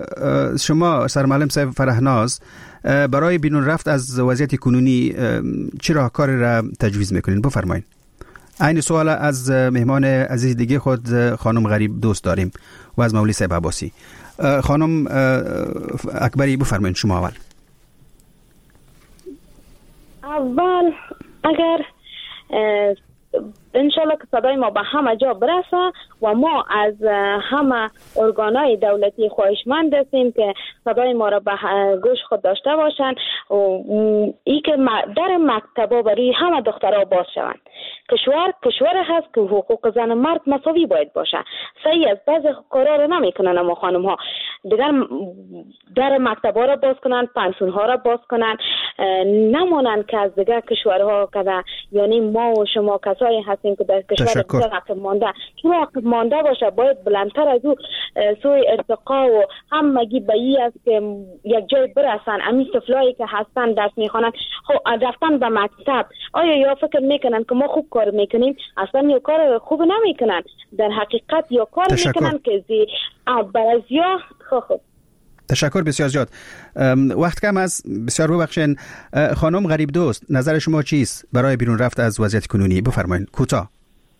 شما سرمعلم صاحب فرهناز، برای بیرون رفت از وضعیت کنونی چه راهکاری را تجویز میکنین؟ بفرمایید. این سوال از مهمان عزیز دیگه خود خانم غریب دوست داریم و از مولوی صاحب عباسی. خانم اکبری بفرمایید شما اول. اول اگر انشالله که صدای ما به همه جا برسه و ما از همه ارگانهای دولتی خواهشمند هستیم که صدای ما را به گوش خود داشته باشند و ای که در مکتبا برای همه دخترها باز شوند. کشور کشور هست که حقوق زن مرد مساوی باید باشه. صحیح است، بعضی کارا رو نمیکنن اما خانم ها دیگر در مکتبا را باز کنن، پنسون ها را باز کنن، نمونن که از دیگر کشورها کده، یعنی ما و شما کسایی هستیم که در کشور دیگر عقب مانده، چون عقب مانده باشه باید بلندتر از او سوی ارتقا و همگی به ای است که یک جای برسن. امی طفلایی که هستن درس میخوانن خب رفتن به مکتب، آیا یا فکر میکنن که ما خوب کار میکنیم؟ اصلا یا کار خوب نمیکنن، در حقیقت یا کار تشکر. میکنن که زی برازیا خوب. تشکر بسیار زیاد. وقت کم است، بسیار ببخشین. خانم غریب دوست، نظر شما چیست برای بیرون رفت از وضعیت کنونی؟ بفرمایید کوتاه.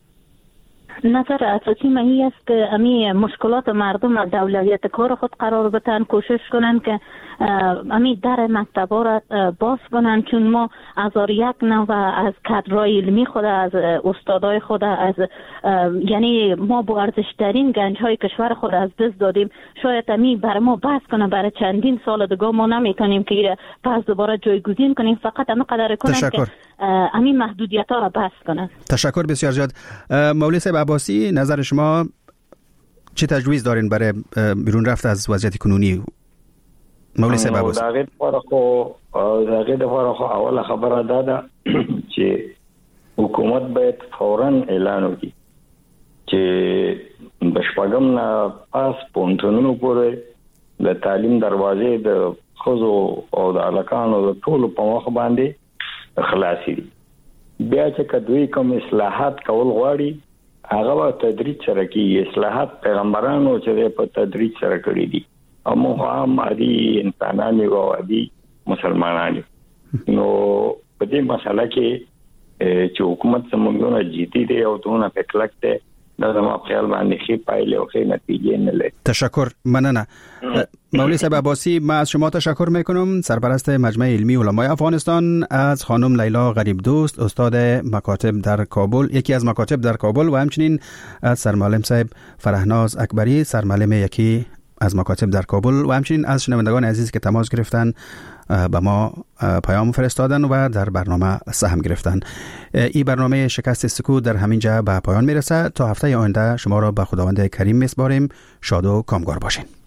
نظر اساسی من این است که امی مشکلات مردم از اولویت کار خود قرار بدن، کوشش کنن که امی در مکتبا را باز کنن، چون ما از یک نوع از کادرای علمی خود، از استادای خود، از یعنی ما با ارزشترین گنج های کشور خود از دست دادیم. شاید امی برای ما بحث کنن، برای چندین سال دیگه ما نمیکنیم که پس دوباره جایگزین کنیم، فقط امی قدر کنن تشکر. که امی محدودیت ها را بحث کنن. تشکر بسیار زیاد. مولوی صاحب عباسی، نظر شما چه تجویز دارین برای بیرون رفت از وضعیت کنونی؟ مولوی صاحب عباسی. داغه لپاره خو داغه لپاره خو اوله خبره ده ده چې حکومت باید فوراً اعلان وکړي چې د شپږم نه پاس پونتونو پورې د تعلیم دروازې د خزو او د الکانو د ټولو په مخ باندې خلاصي دي. بیا چې کدوې کوم اصلاحات کول غواړي هغه په تدریج سره کې اصلاحات پیغمبرانو چې په تدریج سره کړی دي او موږ هم عادي انسانان یو عادي مسلمانان نو په دې مسله کې چې حکومت سمونږه جدي دی او دونه فکلک ده در ما خیال باندې خی پایله او خی نتیجه نه لري. تشکر. ممنون. مولوی صاحب عباسی، ما از شما تشکر میکنم. سرپرست مجمع علمی علمای افغانستان. از خانم لیلا غریب دوست، استاد مکاتب در کابل، یکی از مکاتب در کابل، و همچنین از سرمعلم صاحب فرهناز اکبری، سرمعلم یکی از مکاتب در کابل، و همچنین از شنوندگان عزیز که تماس گرفتن به ما پیام فرستادن و در برنامه سهم گرفتن. این برنامه شکست سکوت در همین جا به پایان میرسه. تا هفته آینده شما را به خداوند کریم میسپاریم. شاد و کامگار باشین.